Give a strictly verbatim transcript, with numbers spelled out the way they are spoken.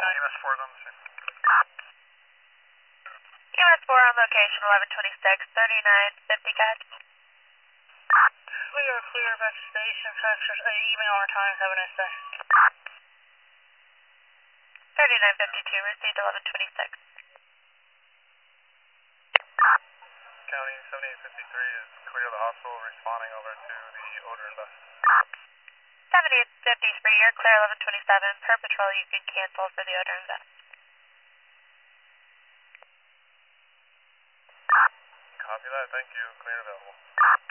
M S four is on the scene. M S four on location, eleven twenty-six, thirty-nine fifty, guys. We are clear back to station. Factors, uh, email our times. Have a nice day. thirty-nine fifty-two, received eleven twenty-six. County seventy-eight fifty-three is clear of the hospital, responding over to the odor and dust. seventy-eight fifty-three, you're clear eleven twenty-seven. Per patrol, you can cancel for the odor and dust. Copy that. Thank you. Clear available.